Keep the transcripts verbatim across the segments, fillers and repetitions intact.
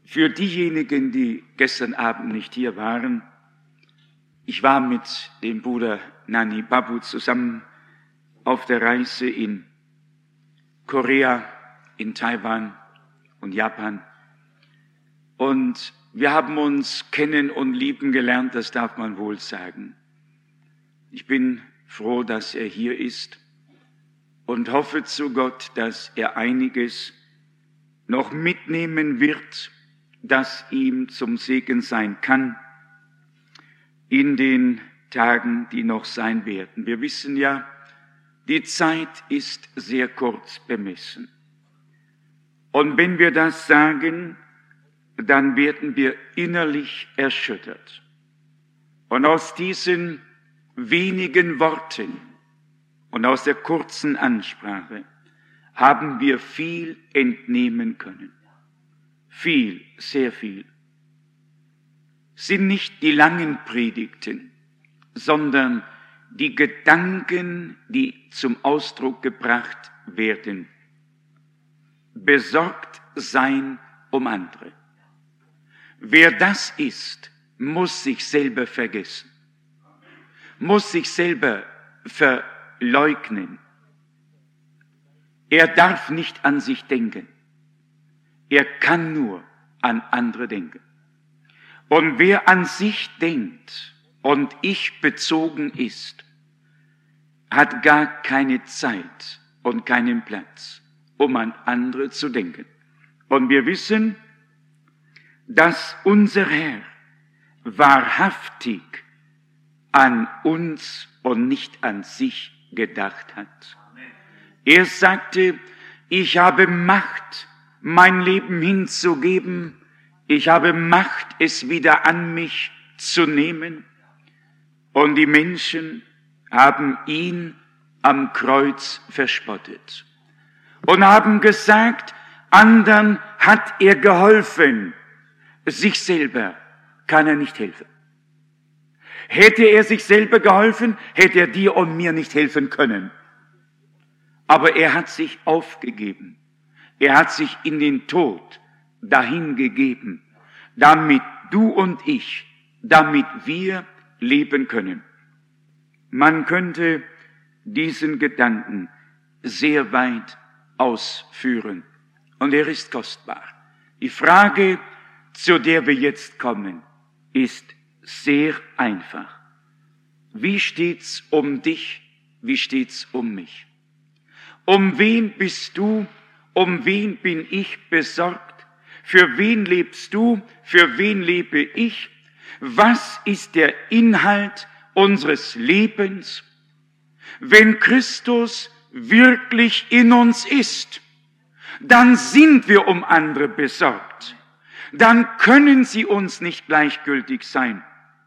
Für diejenigen, die gestern Abend nicht hier waren, ich war mit dem Bruder Nani Babu zusammen auf der Reise in Korea, in Taiwan und Japan. Und wir haben uns kennen und lieben gelernt, das darf man wohl sagen. Ich bin froh, dass er hier ist und hoffe zu Gott, dass er einiges noch mitnehmen wird, das ihm zum Segen sein kann in den Tagen, die noch sein werden. Wir wissen ja, die Zeit ist sehr kurz bemessen. Und wenn wir das sagen, dann werden wir innerlich erschüttert. Und aus diesen wenigen Worten und aus der kurzen Ansprache haben wir viel entnehmen können. Viel, sehr viel. Sind nicht die langen Predigten, sondern die Gedanken, die zum Ausdruck gebracht werden. Besorgt sein um andere. Wer das ist, muss sich selber vergessen, muss sich selber verleugnen. Er darf nicht an sich denken. Er kann nur an andere denken. Und wer an sich denkt und ich bezogen ist, hat gar keine Zeit und keinen Platz, um an andere zu denken. Und wir wissen, dass unser Herr wahrhaftig an uns und nicht an sich gedacht hat. Er sagte, ich habe Macht, mein Leben hinzugeben, ich habe Macht, es wieder an mich zu nehmen. Und die Menschen haben ihn am Kreuz verspottet und haben gesagt, anderen hat er geholfen, sich selber kann er nicht helfen. Hätte er sich selber geholfen, hätte er dir und mir nicht helfen können. Aber er hat sich aufgegeben. Er hat sich in den Tod dahingegeben, damit du und ich, damit wir leben können. Man könnte diesen Gedanken sehr weit ausführen und er ist kostbar. Die Frage, zu der wir jetzt kommen, ist sehr einfach. Wie steht's um dich? Wie steht's um mich? Um wen bist du? Um wen bin ich besorgt? Für wen lebst du? Für wen lebe ich? Was ist der Inhalt unseres Lebens? Wenn Christus wirklich in uns ist, dann sind wir um andere besorgt. Dann können sie uns nicht gleichgültig sein.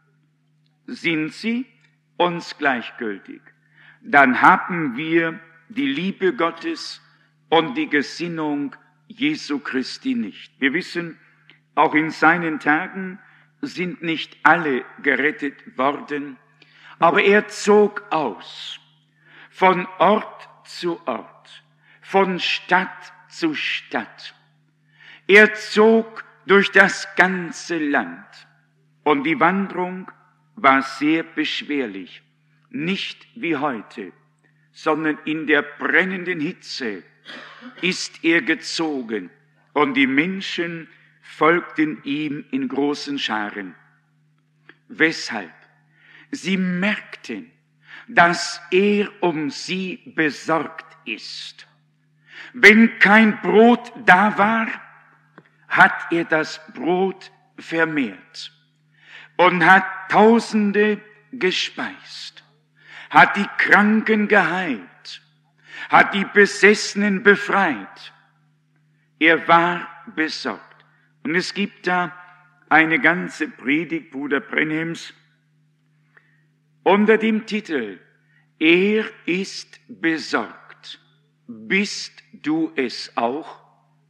Sind sie uns gleichgültig, dann haben wir die Liebe Gottes und die Gesinnung Jesu Christi nicht. Wir wissen, auch in seinen Tagen sind nicht alle gerettet worden, aber er zog aus, von Ort zu Ort, von Stadt zu Stadt. Er zog durch das ganze Land und die Wanderung war sehr beschwerlich, nicht wie heute, sondern in der brennenden Hitze ist er gezogen und die Menschen folgten ihm in großen Scharen. Weshalb? Sie merkten, dass er um sie besorgt ist. Wenn kein Brot da war, hat er das Brot vermehrt und hat Tausende gespeist, hat die Kranken geheilt, hat die Besessenen befreit. Er war besorgt. Und es gibt da eine ganze Predigt Bruder Brenhims unter dem Titel Er ist besorgt. Bist du es auch?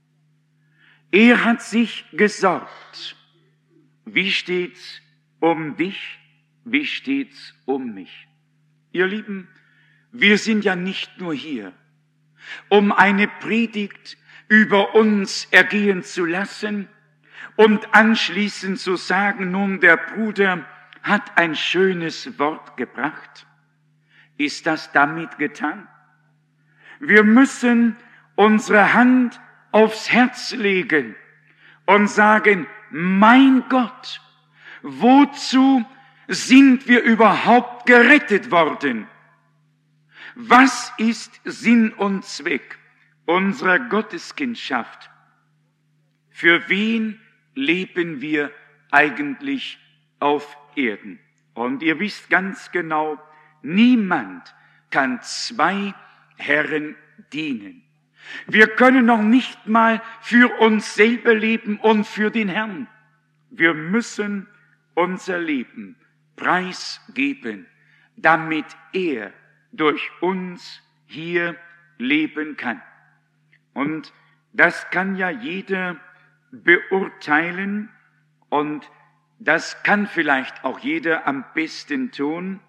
Er hat sich gesorgt. Wie steht's um dich? Wie steht's um mich? Ihr Lieben, wir sind ja nicht nur hier, um eine Predigt über uns ergehen zu lassen, und anschließend zu sagen, nun der Bruder hat ein schönes Wort gebracht. Ist das damit getan? Wir müssen unsere Hand aufs Herz legen und sagen, mein Gott, wozu sind wir überhaupt gerettet worden? Was ist Sinn und Zweck unserer Gotteskindschaft? Für wen leben wir eigentlich auf Erden? Und ihr wisst ganz genau, niemand kann zwei Herren dienen. Wir können noch nicht mal für uns selber leben und für den Herrn. Wir müssen unser Leben preisgeben, damit er durch uns hier leben kann. Und das kann ja jeder beurteilen und das kann vielleicht auch jeder am besten tun,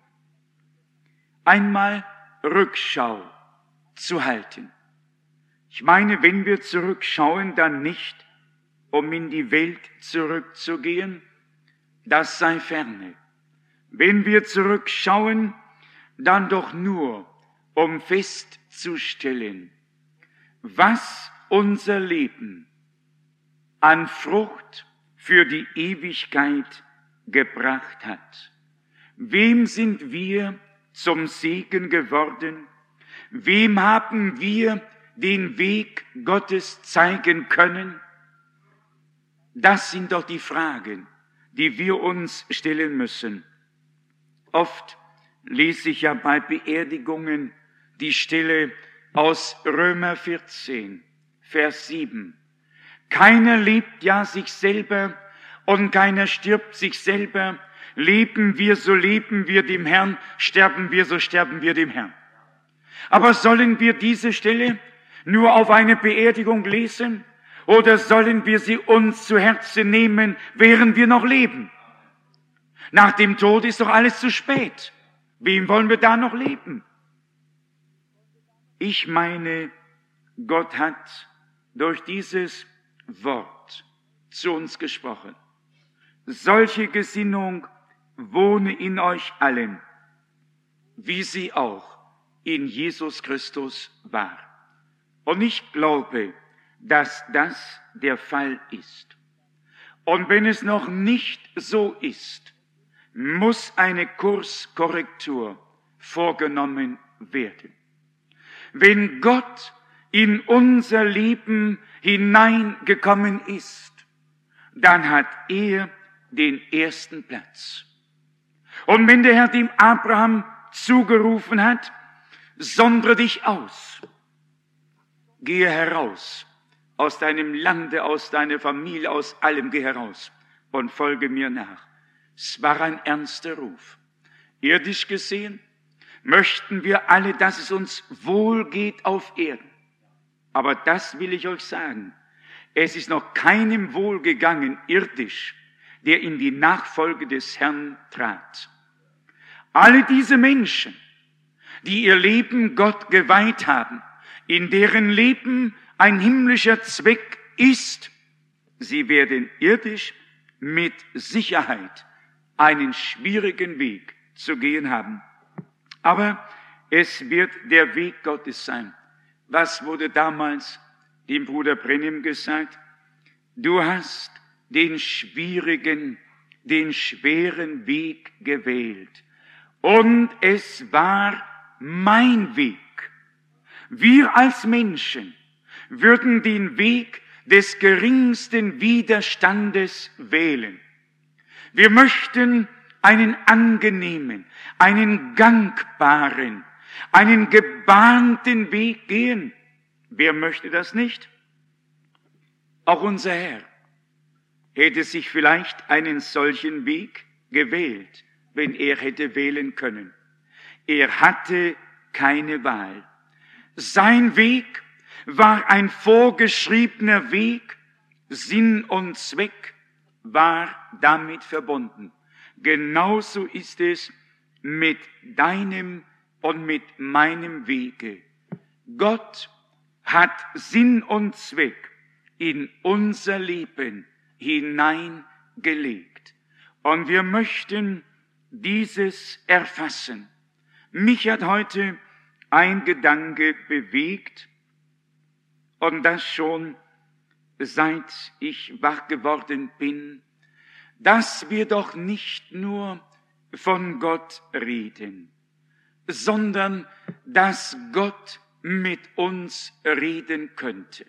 einmal Rückschau zu halten. Ich meine, wenn wir zurückschauen, dann nicht, um in die Welt zurückzugehen, das sei ferne. Wenn wir zurückschauen, dann doch nur, um festzustellen, was unser Leben an Frucht für die Ewigkeit gebracht hat. Wem sind wir zum Segen geworden? Wem haben wir den Weg Gottes zeigen können? Das sind doch die Fragen, die wir uns stellen müssen. Oft lese ich ja bei Beerdigungen die Stelle aus Römer vierzehn, Vers sieben. Keiner lebt ja sich selber und keiner stirbt sich selber. Leben wir, so leben wir dem Herrn, sterben wir, so sterben wir dem Herrn. Aber sollen wir diese Stelle nur auf eine Beerdigung lesen oder sollen wir sie uns zu Herzen nehmen, während wir noch leben? Nach dem Tod ist doch alles zu spät. Wem wollen wir da noch leben? Ich meine, Gott hat durch dieses Wort zu uns gesprochen. Solche Gesinnung wohne in euch allen, wie sie auch in Jesus Christus war. Und ich glaube, dass das der Fall ist. Und wenn es noch nicht so ist, muss eine Kurskorrektur vorgenommen werden. Wenn Gott in unser Leben hineingekommen ist, dann hat er den ersten Platz. Und wenn der Herr dem Abraham zugerufen hat, sondere dich aus, gehe heraus aus deinem Lande, aus deiner Familie, aus allem, geh heraus und folge mir nach. Es war ein ernster Ruf. Irdisch gesehen möchten wir alle, dass es uns wohl geht auf Erden. Aber das will ich euch sagen. Es ist noch keinem wohlgegangen, irdisch, der in die Nachfolge des Herrn trat. Alle diese Menschen, die ihr Leben Gott geweiht haben, in deren Leben ein himmlischer Zweck ist, sie werden irdisch mit Sicherheit einen schwierigen Weg zu gehen haben. Aber es wird der Weg Gottes sein. Was wurde damals dem Bruder Brennim gesagt? Du hast den schwierigen, den schweren Weg gewählt. Und es war mein Weg. Wir als Menschen würden den Weg des geringsten Widerstandes wählen. Wir möchten einen angenehmen, einen gangbaren, einen gebahnten Weg gehen. Wer möchte das nicht? Auch unser Herr hätte sich vielleicht einen solchen Weg gewählt, wenn er hätte wählen können. Er hatte keine Wahl. Sein Weg war ein vorgeschriebener Weg, Sinn und Zweck war damit verbunden. Genauso ist es mit deinem und mit meinem Wege. Gott hat Sinn und Zweck in unser Leben hineingelegt. Und wir möchten dieses erfassen. Mich hat heute ein Gedanke bewegt, und das schon seit ich wach geworden bin, dass wir doch nicht nur von Gott reden, sondern dass Gott mit uns reden könnte.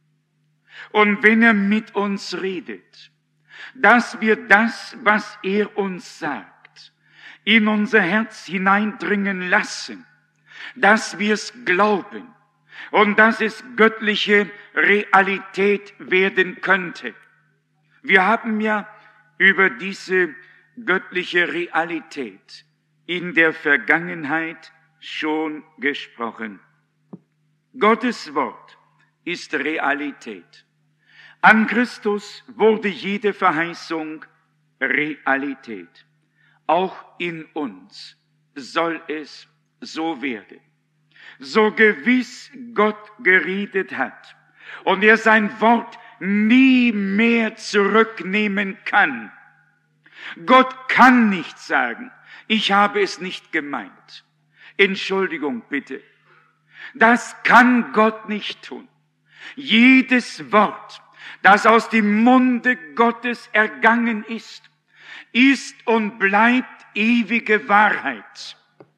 Und wenn er mit uns redet, dass wir das, was er uns sagt, in unser Herz hineindringen lassen, dass wir es glauben und dass es göttliche Realität werden könnte. Wir haben ja über diese göttliche Realität in der Vergangenheit schon gesprochen. Gottes Wort ist Realität. An Christus wurde jede Verheißung Realität. Auch in uns soll es so werden. So gewiss Gott geredet hat und er sein Wort nie mehr zurücknehmen kann. Gott kann nicht sagen, ich habe es nicht gemeint. Entschuldigung bitte. Das kann Gott nicht tun. Jedes Wort, das aus dem Munde Gottes ergangen ist, ist und bleibt ewige Wahrheit.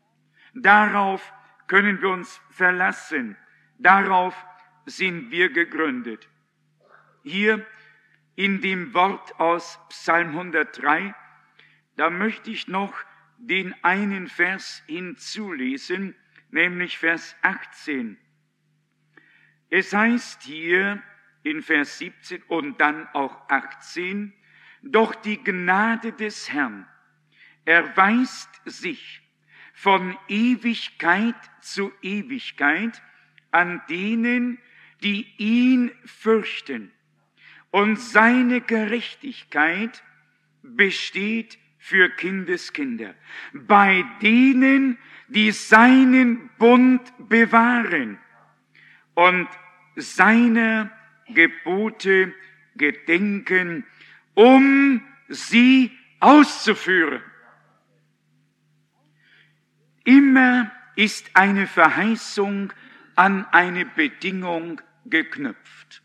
Darauf können wir uns verlassen. Darauf sind wir gegründet. Hier in dem Wort aus Psalm hundertdrei, da möchte ich noch den einen Vers hinzulesen, nämlich Vers achtzehn. Es heißt hier in Vers siebzehn und dann auch achtzehn, doch die Gnade des Herrn erweist sich von Ewigkeit zu Ewigkeit an denen, die ihn fürchten. Und seine Gerechtigkeit besteht für Kindeskinder, bei denen, die seinen Bund bewahren und seiner Gebote gedenken, um sie auszuführen. Immer ist eine Verheißung an eine Bedingung geknüpft.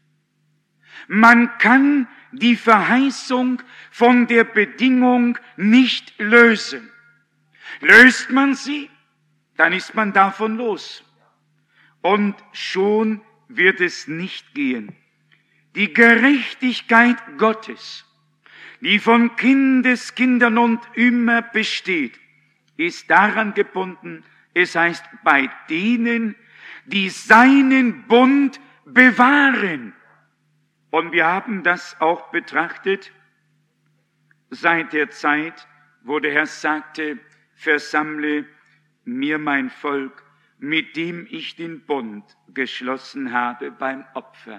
Man kann die Verheißung von der Bedingung nicht lösen. Löst man sie, dann ist man davon los. Und schon wird es nicht gehen. Die Gerechtigkeit Gottes, die von Kindeskindern und immer besteht, ist daran gebunden, es heißt, bei denen, die seinen Bund bewahren. Und wir haben das auch betrachtet seit der Zeit, wo der Herr sagte, versammle mir mein Volk, mit dem ich den Bund geschlossen habe beim Opfer.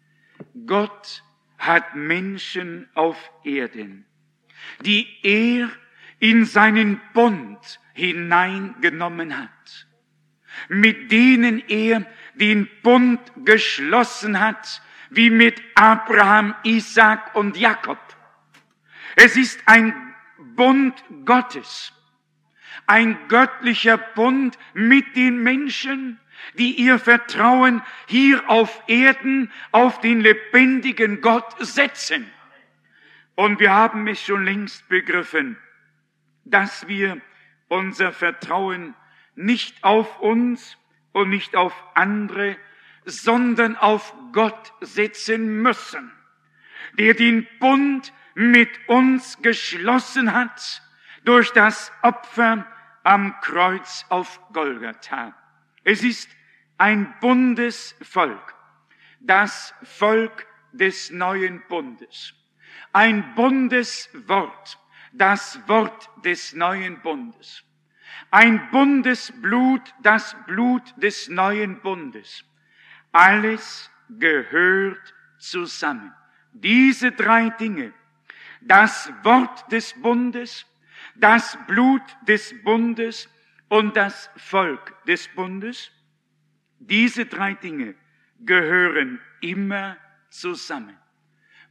Gott hat Menschen auf Erden, die er in seinen Bund hineingenommen hat, mit denen er den Bund geschlossen hat, wie mit Abraham, Isaak und Jakob. Es ist ein Bund Gottes, ein göttlicher Bund mit den Menschen, die ihr Vertrauen hier auf Erden auf den lebendigen Gott setzen. Und wir haben es schon längst begriffen, dass wir unser Vertrauen nicht auf uns und nicht auf andere, sondern auf Gott setzen müssen, der den Bund mit uns geschlossen hat durch das Opfer am Kreuz auf Golgatha. Es ist ein Bundesvolk, das Volk des neuen Bundes, ein Bundeswort, das Wort des neuen Bundes, ein Bundesblut, das Blut des neuen Bundes. Alles gehört zusammen. Diese drei Dinge, das Wort des Bundes, das Blut des Bundes und das Volk des Bundes, diese drei Dinge gehören immer zusammen.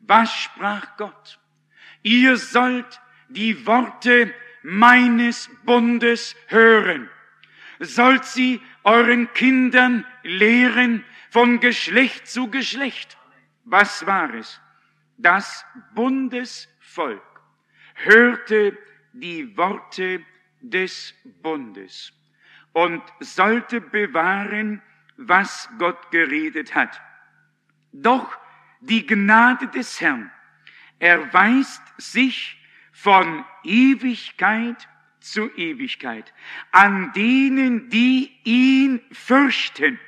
Was sprach Gott? Ihr sollt die Worte meines Bundes hören, sollt sie euren Kindern lehren von Geschlecht zu Geschlecht. Was war es? Das Bundesvolk hörte die Worte des Bundes und sollte bewahren, was Gott geredet hat. Doch die Gnade des Herrn erweist sich von Ewigkeit zu Ewigkeit an denen, die ihn fürchten.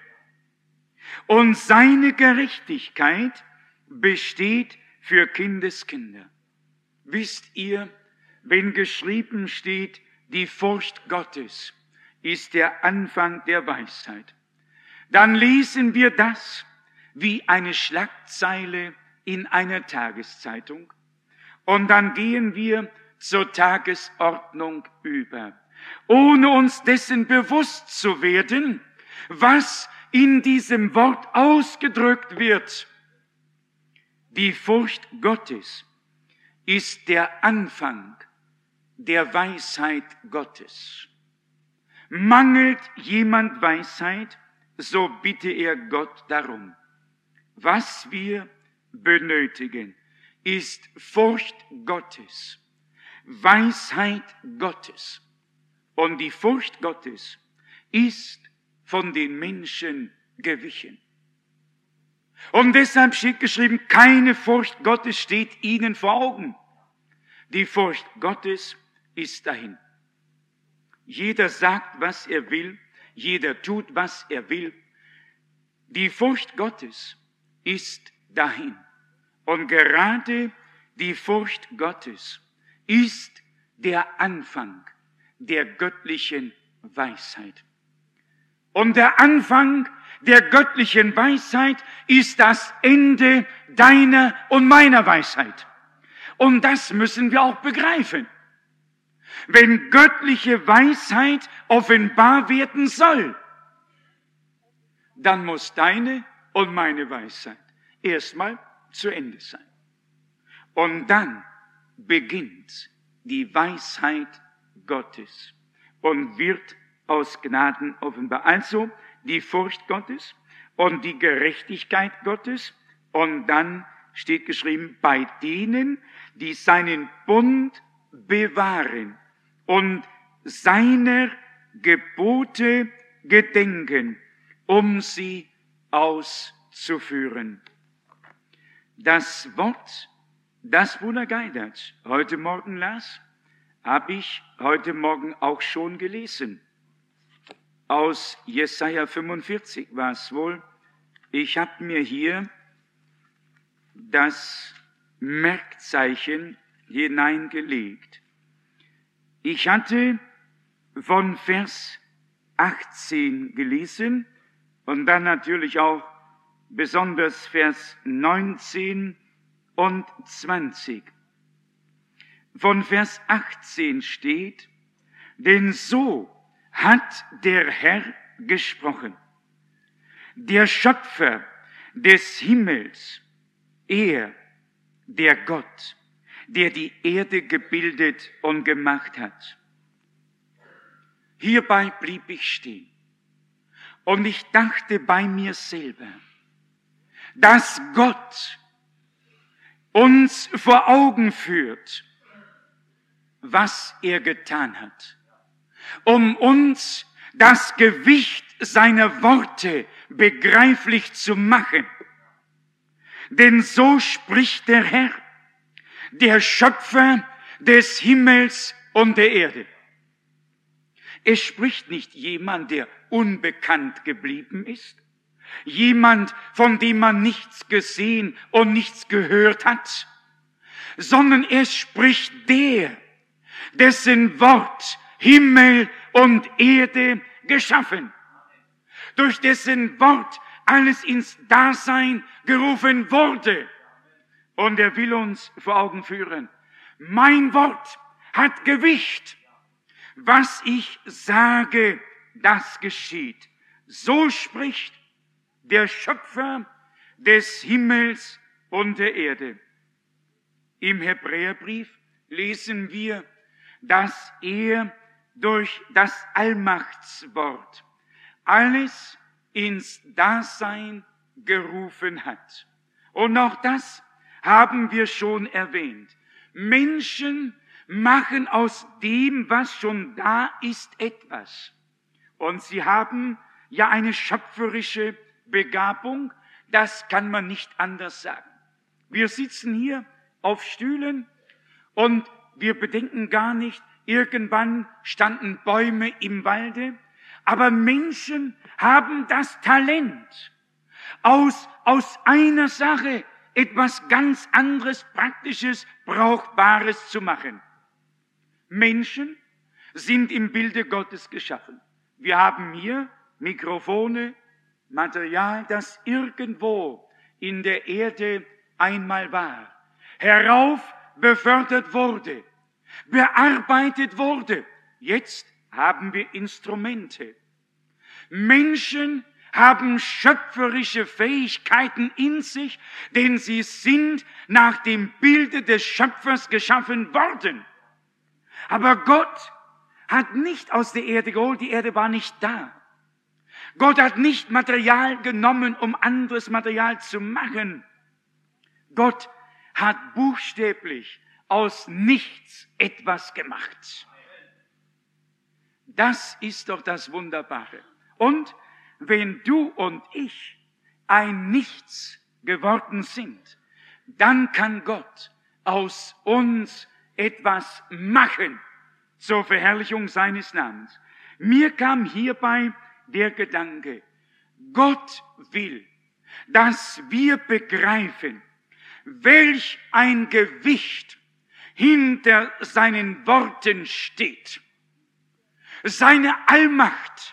Und seine Gerechtigkeit besteht für Kindeskinder. Wisst ihr, wenn geschrieben steht, die Furcht Gottes ist der Anfang der Weisheit, dann lesen wir das wie eine Schlagzeile in einer Tageszeitung und dann gehen wir zur Tagesordnung über, ohne uns dessen bewusst zu werden, was in diesem Wort ausgedrückt wird. Die Furcht Gottes ist der Anfang der Weisheit Gottes. Mangelt jemand Weisheit, so bitte er Gott darum. Was wir benötigen, ist Furcht Gottes, Weisheit Gottes. Und die Furcht Gottes ist von den Menschen gewichen. Und deshalb steht geschrieben, keine Furcht Gottes steht ihnen vor Augen. Die Furcht Gottes ist dahin. Jeder sagt, was er will, jeder tut, was er will. Die Furcht Gottes ist dahin. Und gerade die Furcht Gottes ist der Anfang der göttlichen Weisheit. Und der Anfang der göttlichen Weisheit ist das Ende deiner und meiner Weisheit. Und das müssen wir auch begreifen. Wenn göttliche Weisheit offenbar werden soll, dann muss deine und meine Weisheit erstmal zu Ende sein. Und dann beginnt die Weisheit Gottes und wird aus Gnaden offenbar. Also die Furcht Gottes und die Gerechtigkeit Gottes. Und dann steht geschrieben, bei denen, die seinen Bund bewahren und seiner Gebote gedenken, um sie auszuführen. Das Wort, das Bruder Geidert heute Morgen las, habe ich heute Morgen auch schon gelesen. Aus Jesaja fünfundvierzig war es wohl. Ich habe mir hier das Merkzeichen hineingelegt. Ich hatte von Vers achtzehn gelesen und dann natürlich auch besonders Vers neunzehn und zwanzig. Von Vers achtzehn steht, denn so hat der Herr gesprochen, der Schöpfer des Himmels, er, der Gott, der die Erde gebildet und gemacht hat. Hierbei blieb ich stehen und ich dachte bei mir selber, dass Gott uns vor Augen führt, was er getan hat, um uns das Gewicht seiner Worte begreiflich zu machen. Denn so spricht der Herr, der Schöpfer des Himmels und der Erde. Es spricht nicht jemand, der unbekannt geblieben ist, jemand, von dem man nichts gesehen und nichts gehört hat, sondern es spricht der, dessen Wort Himmel und Erde geschaffen, durch dessen Wort alles ins Dasein gerufen wurde. Und er will uns vor Augen führen, mein Wort hat Gewicht. Was ich sage, das geschieht. So spricht der Schöpfer des Himmels und der Erde. Im Hebräerbrief lesen wir, dass er durch das Allmachtswort alles ins Dasein gerufen hat. Und auch das haben wir schon erwähnt. Menschen machen aus dem, was schon da ist, etwas. Und sie haben ja eine schöpferische Begabung, das kann man nicht anders sagen. Wir sitzen hier auf Stühlen und wir bedenken gar nicht, irgendwann standen Bäume im Walde, aber Menschen haben das Talent, aus, aus einer Sache etwas ganz anderes, Praktisches, Brauchbares zu machen. Menschen sind im Bilde Gottes geschaffen. Wir haben hier Mikrofone, Material, das irgendwo in der Erde einmal war, herauf befördert wurde, bearbeitet wurde. Jetzt haben wir Instrumente. Menschen haben schöpferische Fähigkeiten in sich, denn sie sind nach dem Bilde des Schöpfers geschaffen worden. Aber Gott hat nicht aus der Erde geholt, die Erde war nicht da. Gott hat nicht Material genommen, um anderes Material zu machen. Gott hat buchstäblich aus nichts etwas gemacht. Das ist doch das Wunderbare. Und wenn du und ich ein Nichts geworden sind, dann kann Gott aus uns etwas machen zur Verherrlichung seines Namens. Mir kam hierbei der Gedanke, Gott will, dass wir begreifen, welch ein Gewicht hinter seinen Worten steht. Seine Allmacht,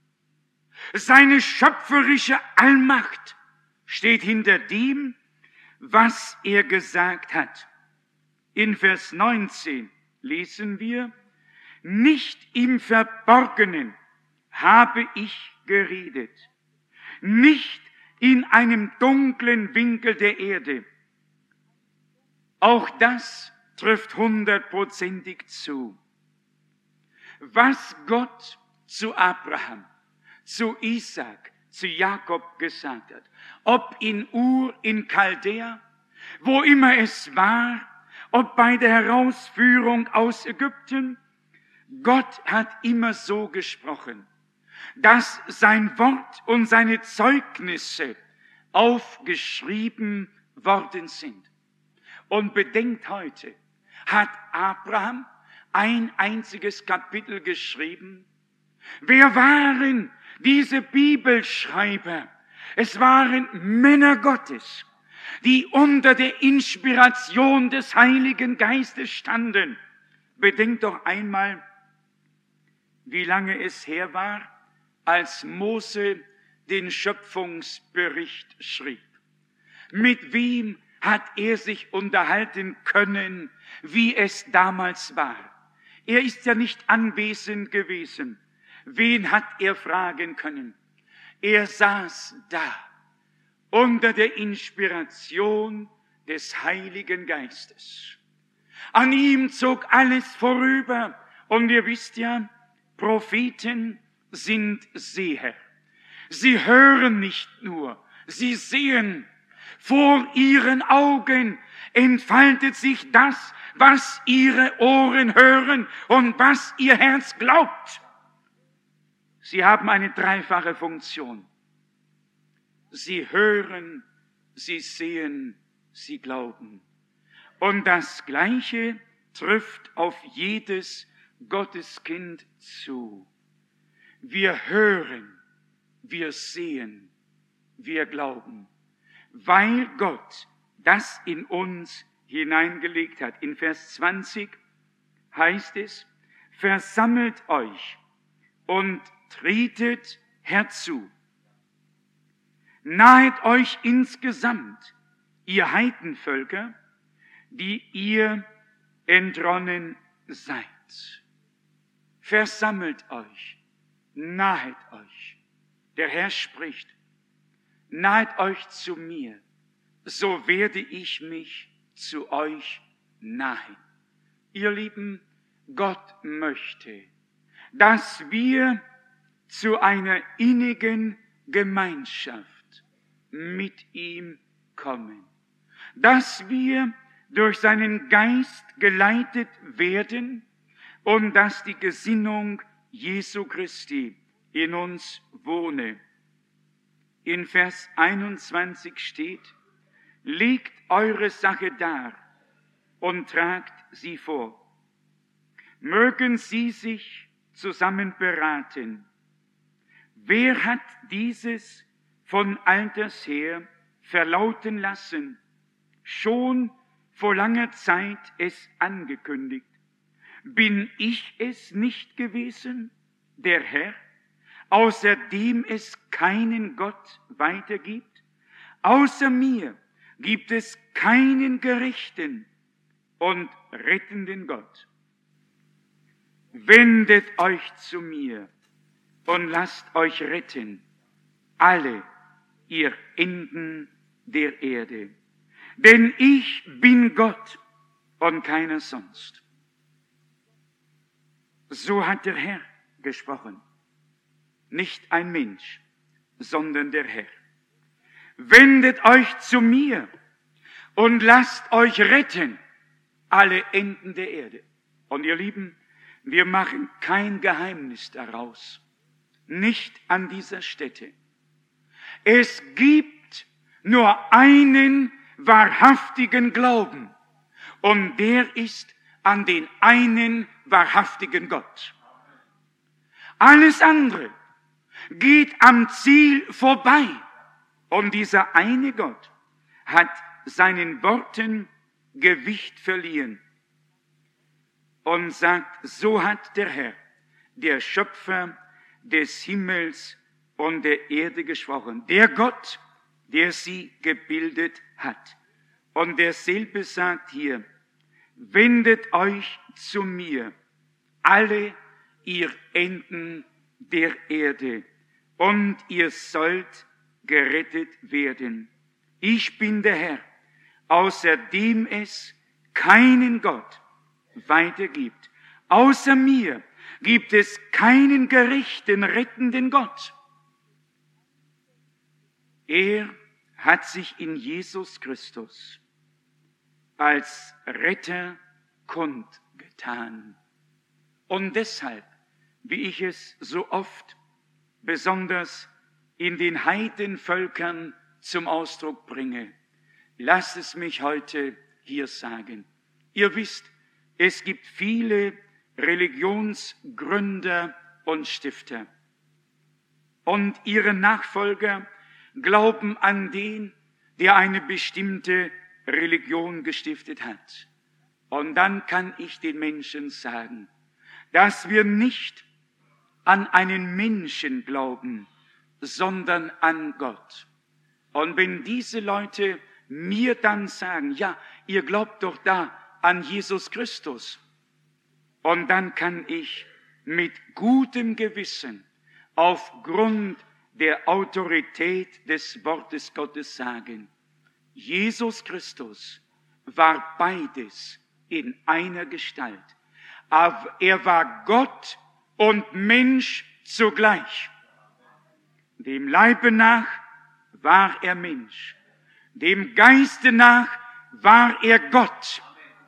seine schöpferische Allmacht steht hinter dem, was er gesagt hat. In Vers neunzehn lesen wir, nicht im Verborgenen habe ich geredet, nicht in einem dunklen Winkel der Erde. Auch das trifft hundertprozentig zu. Was Gott zu Abraham, zu Isaak, zu Jakob gesagt hat, ob in Ur, in Chaldea, wo immer es war, ob bei der Herausführung aus Ägypten, Gott hat immer so gesprochen, dass sein Wort und seine Zeugnisse aufgeschrieben worden sind. Und bedenkt heute, hat Abraham ein einziges Kapitel geschrieben? Wer waren diese Bibelschreiber? Es waren Männer Gottes, die unter der Inspiration des Heiligen Geistes standen. Bedenkt doch einmal, wie lange es her war, als Mose den Schöpfungsbericht schrieb. Mit wem hat er sich unterhalten können, wie es damals war? Er ist ja nicht anwesend gewesen. Wen hat er fragen können? Er saß da unter der Inspiration des Heiligen Geistes. An ihm zog alles vorüber. Und ihr wisst ja, Propheten sind Seher. Sie hören nicht nur, sie sehen. Vor ihren Augen entfaltet sich das, was ihre Ohren hören und was ihr Herz glaubt. Sie haben eine dreifache Funktion. Sie hören, sie sehen, sie glauben. Und das Gleiche trifft auf jedes Gotteskind zu. Wir hören, wir sehen, wir glauben, weil Gott das in uns hineingelegt hat. In Vers zwanzig heißt es, versammelt euch und tretet herzu. Nahet euch insgesamt, ihr Heidenvölker, die ihr entronnen seid. Versammelt euch, nahet euch. Der Herr spricht, nahet euch zu mir, so werde ich mich zu euch nahe. Ihr Lieben, Gott möchte, dass wir zu einer innigen Gemeinschaft mit ihm kommen, dass wir durch seinen Geist geleitet werden und dass die Gesinnung Jesu Christi in uns wohne. In Vers einundzwanzig steht: Legt eure Sache dar und tragt sie vor. Mögen sie sich zusammen beraten. Wer hat dieses von alters her verlauten lassen, schon vor langer Zeit es angekündigt? Bin ich es nicht gewesen, der Herr, außer dem es keinen Gott weiter gibt? Außer mir gibt es keinen gerechten und rettenden Gott. Wendet euch zu mir und lasst euch retten, alle ihr Enden der Erde. Denn ich bin Gott und keiner sonst. So hat der Herr gesprochen. Nicht ein Mensch, sondern der Herr. Wendet euch zu mir und lasst euch retten, alle Enden der Erde. Und ihr Lieben, wir machen kein Geheimnis daraus. Nicht an dieser Stätte. Es gibt nur einen wahrhaftigen Glauben. Und der ist an den einen wahrhaftigen Gott. Alles andere geht am Ziel vorbei. Und dieser eine Gott hat seinen Worten Gewicht verliehen und sagt, so hat der Herr, der Schöpfer des Himmels und der Erde gesprochen. Der Gott, der sie gebildet hat. Und derselbe sagt hier, wendet euch zu mir, alle ihr Enden der Erde, und ihr sollt gerettet werden. Ich bin der Herr, außer dem es keinen Gott weiter gibt. Außer mir gibt es keinen gerechten, rettenden Gott. Er hat sich in Jesus Christus als Retter kundgetan. Und deshalb, wie ich es so oft, besonders in den Heidenvölkern zum Ausdruck bringe, lasst es mich heute hier sagen. Ihr wisst, es gibt viele Religionsgründer und Stifter. Und ihre Nachfolger glauben an den, der eine bestimmte Religion gestiftet hat. Und dann kann ich den Menschen sagen, dass wir nicht an einen Menschen glauben, sondern an Gott. Und wenn diese Leute mir dann sagen, ja, ihr glaubt doch da an Jesus Christus, und dann kann ich mit gutem Gewissen aufgrund der Autorität des Wortes Gottes sagen, Jesus Christus war beides in einer Gestalt. Aber er war Gott und Mensch zugleich. Dem Leibe nach war er Mensch. Dem Geiste nach war er Gott.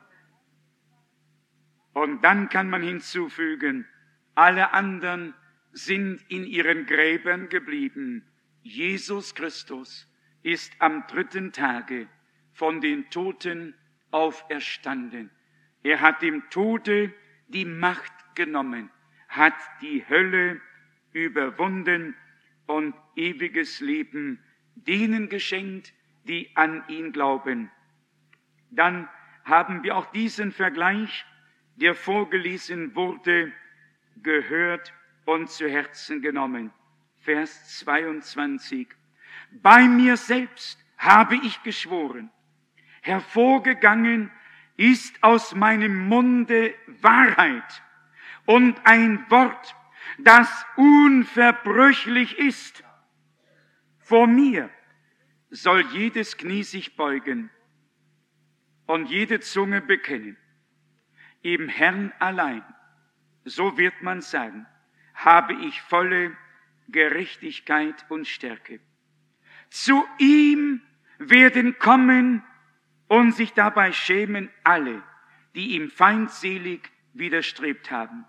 Und dann kann man hinzufügen, alle anderen sind in ihren Gräbern geblieben. Jesus Christus ist am dritten Tage von den Toten auferstanden. Er hat dem Tode die Macht genommen, hat die Hölle überwunden und ewiges Leben denen geschenkt, die an ihn glauben. Dann haben wir auch diesen Vergleich, der vorgelesen wurde, gehört und zu Herzen genommen. Vers zweiundzwanzig. Bei mir selbst habe ich geschworen, hervorgegangen ist aus meinem Munde Wahrheit und ein Wort, das unverbrüchlich ist. Vor mir soll jedes Knie sich beugen und jede Zunge bekennen, im Herrn allein, so wird man sagen, habe ich volle Gerechtigkeit und Stärke. Zu ihm werden kommen und sich dabei schämen alle, die ihm feindselig widerstrebt haben.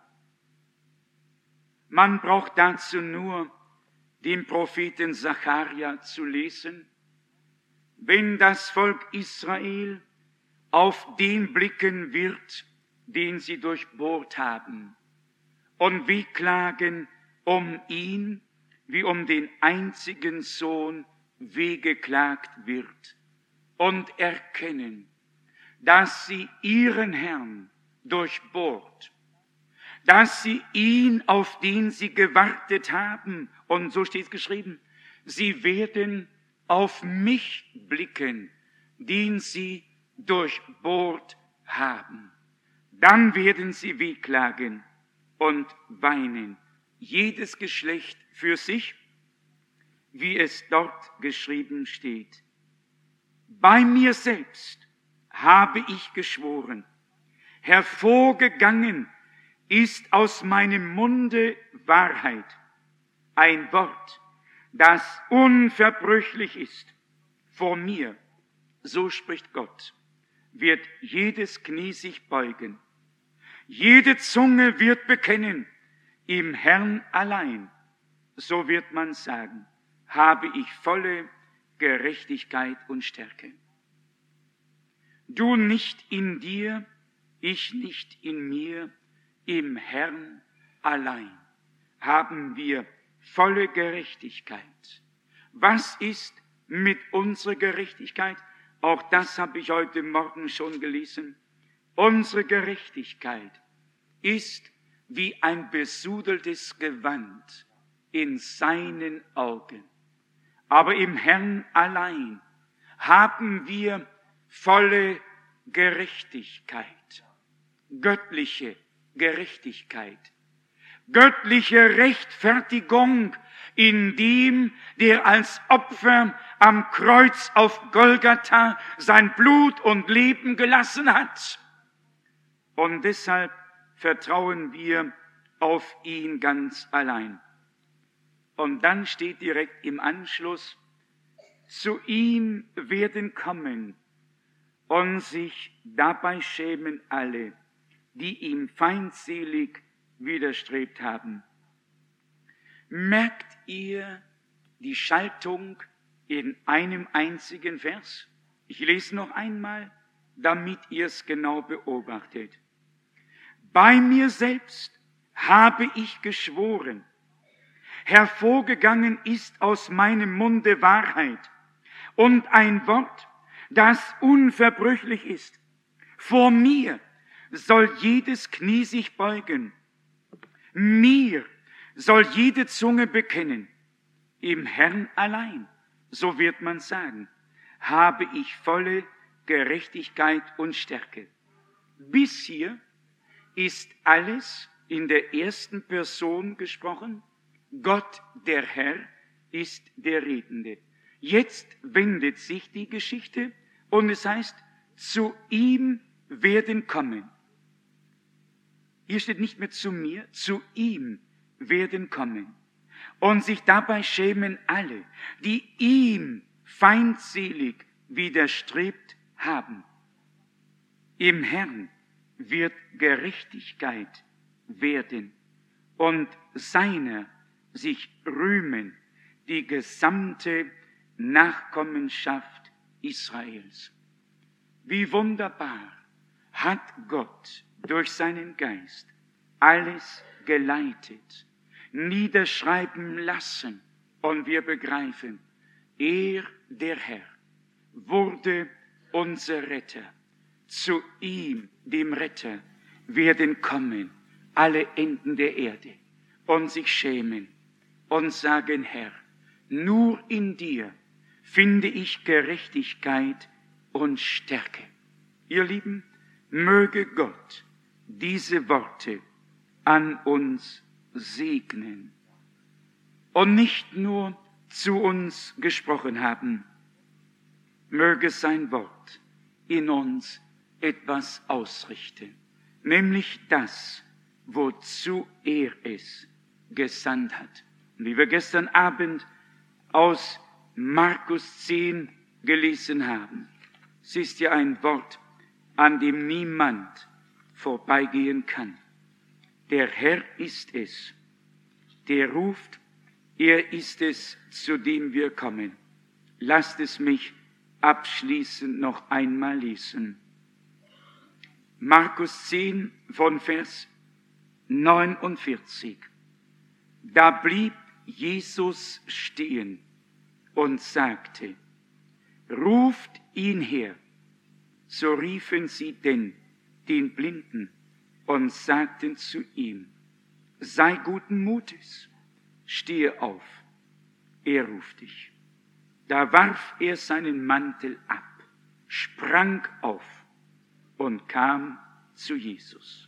Man braucht dazu nur den Propheten Sacharja zu lesen. Wenn das Volk Israel auf den blicken wird, den sie durchbohrt haben, und wehklagen um ihn, wie um den einzigen Sohn wehgeklagt wird, und erkennen, dass sie ihren Herrn durchbohrt, dass sie ihn, auf den sie gewartet haben, und so steht es geschrieben, sie werden auf mich blicken, den sie durchbohrt haben. Dann werden sie wehklagen und weinen, jedes Geschlecht für sich, wie es dort geschrieben steht. Bei mir selbst habe ich geschworen, hervorgegangen ist aus meinem Munde Wahrheit, ein Wort, das unverbrüchlich ist. Vor mir, so spricht Gott, wird jedes Knie sich beugen, jede Zunge wird bekennen, im Herrn allein, so wird man sagen, habe ich volle Gerechtigkeit und Stärke. Du nicht in dir, ich nicht in mir, im Herrn allein haben wir volle Gerechtigkeit. Was ist mit unserer Gerechtigkeit? Auch das habe ich heute Morgen schon gelesen. Unsere Gerechtigkeit ist wie ein besudeltes Gewand in seinen Augen. Aber im Herrn allein haben wir volle Gerechtigkeit, göttliche Gerechtigkeit, göttliche Rechtfertigung in dem, der als Opfer am Kreuz auf Golgatha sein Blut und Leben gelassen hat. Und deshalb vertrauen wir auf ihn ganz allein. Und dann steht direkt im Anschluss, zu ihm werden kommen und sich dabei schämen alle, die ihm feindselig widerstrebt haben. Merkt ihr die Schaltung in einem einzigen Vers? Ich lese noch einmal, damit ihr es genau beobachtet. Bei mir selbst habe ich geschworen, hervorgegangen ist aus meinem Munde Wahrheit und ein Wort, das unverbrüchlich ist. Vor mir soll jedes Knie sich beugen, mir soll jede Zunge bekennen, im Herrn allein, so wird man sagen, habe ich volle Gerechtigkeit und Stärke. Bis hier ist alles in der ersten Person gesprochen. Gott, der Herr, ist der Redende. Jetzt wendet sich die Geschichte und es heißt, zu ihm werden kommen. Hier steht nicht mehr zu mir, zu ihm werden kommen. Und sich dabei schämen alle, die ihm feindselig widerstrebt haben. Im Herrn wird Gerechtigkeit werden und seiner sich rühmen die gesamte Nachkommenschaft Israels. Wie wunderbar hat Gott durch seinen Geist alles geleitet, niederschreiben lassen, und wir begreifen, er, der Herr, wurde unser Retter. Zu ihm, dem Retter, werden kommen alle Enden der Erde und sich schämen und sagen, Herr, nur in dir finde ich Gerechtigkeit und Stärke. Ihr Lieben, möge Gott diese Worte an uns segnen und nicht nur zu uns gesprochen haben, möge sein Wort in uns etwas ausrichte, nämlich das, wozu er es gesandt hat. Und wie wir gestern Abend aus Markus zehn gelesen haben, es ist ja ein Wort, an dem niemand vorbeigehen kann. Der Herr ist es, der ruft, er ist es, zu dem wir kommen. Lasst es mich abschließend noch einmal lesen. Markus zehn von Vers neunundvierzig. Da blieb Jesus stehen und sagte, ruft ihn her. So riefen sie denn den Blinden und sagten zu ihm, sei guten Mutes, stehe auf, er ruft dich. Da warf er seinen Mantel ab, sprang auf und kam zu Jesus.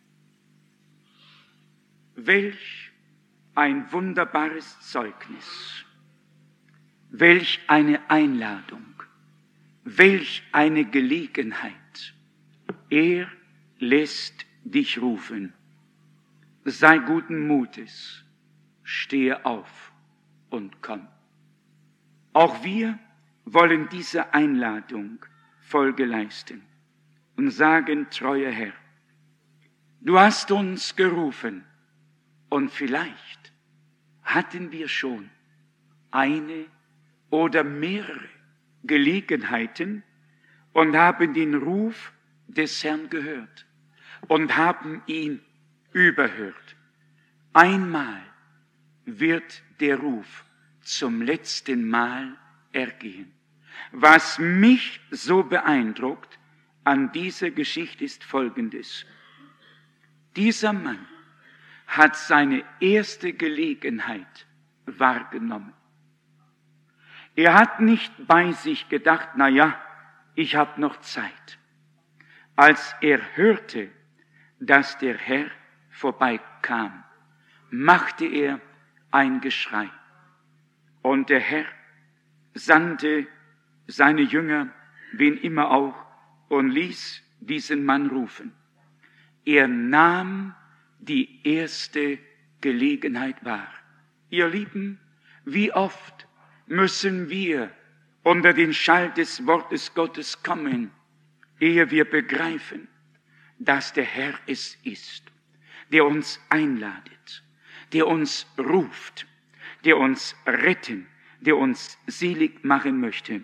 Welch ein wunderbares Zeugnis, welch eine Einladung, welch eine Gelegenheit. Er lässt dich rufen. Sei guten Mutes, stehe auf und komm. Auch wir wollen dieser Einladung Folge leisten und sagen, treuer Herr, du hast uns gerufen und vielleicht hatten wir schon eine oder mehrere Gelegenheiten und haben den Ruf des Herrn gehört und haben ihn überhört. Einmal wird der Ruf zum letzten Mal ergehen. Was mich so beeindruckt an dieser Geschichte ist Folgendes. Dieser Mann hat seine erste Gelegenheit wahrgenommen. Er hat nicht bei sich gedacht, na ja, ich habe noch Zeit. Als er hörte, dass der Herr vorbeikam, machte er ein Geschrei. Und der Herr sandte seine Jünger, wen immer auch, und ließ diesen Mann rufen. Er nahm die erste Gelegenheit wahr. Ihr Lieben, wie oft müssen wir unter den Schall des Wortes Gottes kommen, ehe wir begreifen, dass der Herr es ist, der uns einladet, der uns ruft, der uns retten, der uns selig machen möchte.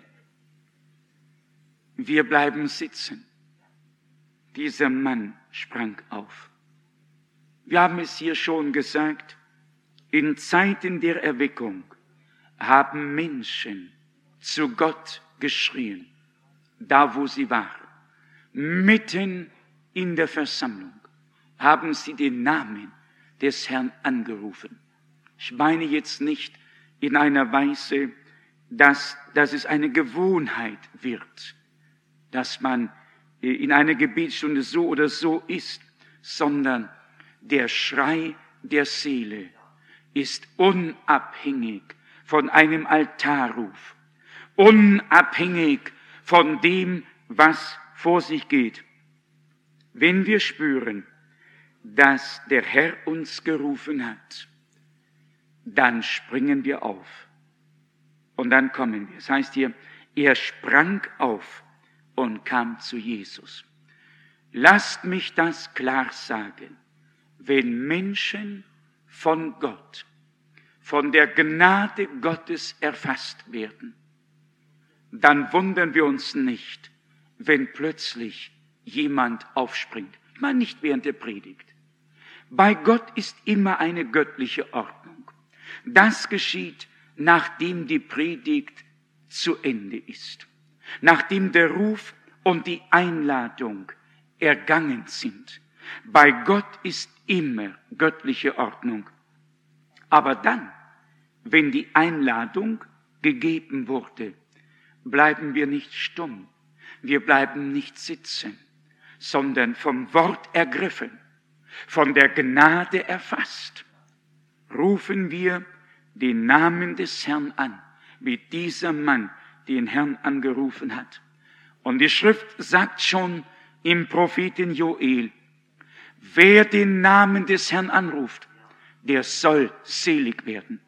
Wir bleiben sitzen. Dieser Mann sprang auf. Wir haben es hier schon gesagt, in Zeiten der Erweckung haben Menschen zu Gott geschrien, da wo sie waren. Mitten in der Versammlung haben sie den Namen des Herrn angerufen. Ich meine jetzt nicht in einer Weise, dass, dass es eine Gewohnheit wird, dass man in einer Gebetsstunde so oder so ist, sondern der Schrei der Seele ist unabhängig von einem Altarruf, unabhängig von dem, was vor sich geht. Wenn wir spüren, dass der Herr uns gerufen hat, dann springen wir auf und dann kommen wir. Das heißt hier, er sprang auf und kam zu Jesus. Lasst mich das klar sagen. Wenn Menschen von Gott, von der Gnade Gottes erfasst werden, dann wundern wir uns nicht, wenn plötzlich jemand aufspringt. Ich meine nicht während der Predigt. Bei Gott ist immer eine göttliche Ordnung. Das geschieht, nachdem die Predigt zu Ende ist, nachdem der Ruf und die Einladung ergangen sind. Bei Gott ist immer göttliche Ordnung. Aber dann, wenn die Einladung gegeben wurde, bleiben wir nicht stumm, wir bleiben nicht sitzen, sondern vom Wort ergriffen, von der Gnade erfasst, rufen wir den Namen des Herrn an, wie dieser Mann den Herrn angerufen hat. Und die Schrift sagt schon im Propheten Joel, wer den Namen des Herrn anruft, der soll selig werden.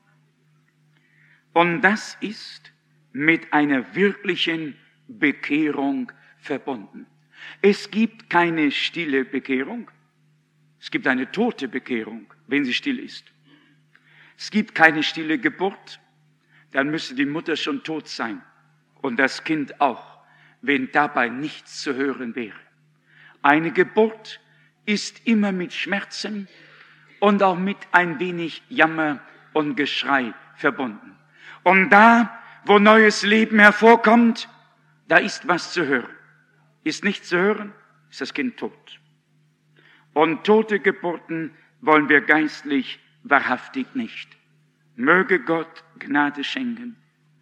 Und das ist mit einer wirklichen Bekehrung verbunden. Es gibt keine stille Bekehrung. Es gibt eine tote Bekehrung, wenn sie still ist. Es gibt keine stille Geburt. Dann müsste die Mutter schon tot sein. Und das Kind auch, wenn dabei nichts zu hören wäre. Eine Geburt ist immer mit Schmerzen und auch mit ein wenig Jammer und Geschrei verbunden. Und da, wo neues Leben hervorkommt, da ist was zu hören. Ist nichts zu hören, ist das Kind tot. Und tote Geburten wollen wir geistlich wahrhaftig nicht. Möge Gott Gnade schenken,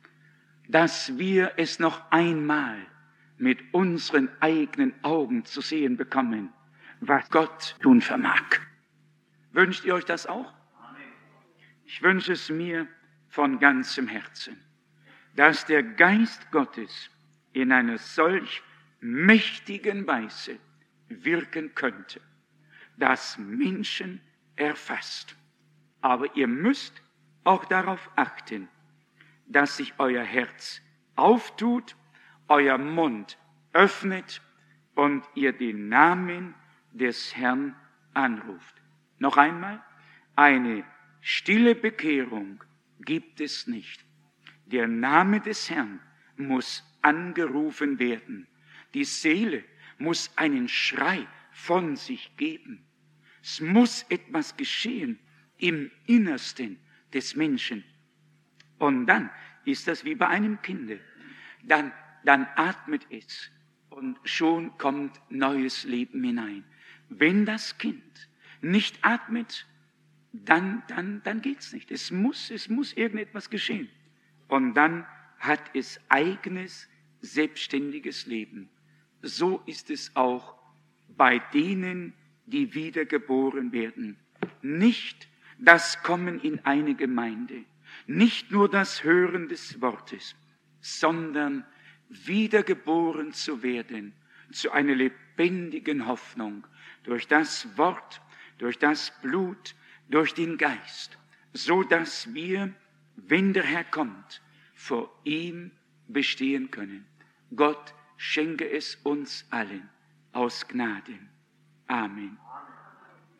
dass wir es noch einmal mit unseren eigenen Augen zu sehen bekommen, was Gott tun vermag. Wünscht ihr euch das auch? Ich wünsche es mir von ganzem Herzen, dass der Geist Gottes in einer solch mächtigen Weise wirken könnte, dass Menschen erfasst. Aber ihr müsst auch darauf achten, dass sich euer Herz auftut, euer Mund öffnet und ihr den Namen des Herrn anruft. Noch einmal, eine stille Bekehrung gibt es nicht. Der Name des Herrn muss angerufen werden. Die Seele muss einen Schrei von sich geben. Es muss etwas geschehen im Innersten des Menschen. Und dann ist das wie bei einem Kinde. Dann, dann atmet es und schon kommt neues Leben hinein. Wenn das Kind nicht atmet, dann, dann, dann geht's nicht. Es muss, es muss irgendetwas geschehen. Und dann hat es eigenes, selbstständiges Leben. So ist es auch bei denen, die wiedergeboren werden. Nicht das Kommen in eine Gemeinde, nicht nur das Hören des Wortes, sondern wiedergeboren zu werden zu einer lebendigen Hoffnung durch das Wort, durch das Blut, durch den Geist, so dass wir, wenn der Herr kommt, vor ihm bestehen können. Gott schenke es uns allen aus Gnade. Amen.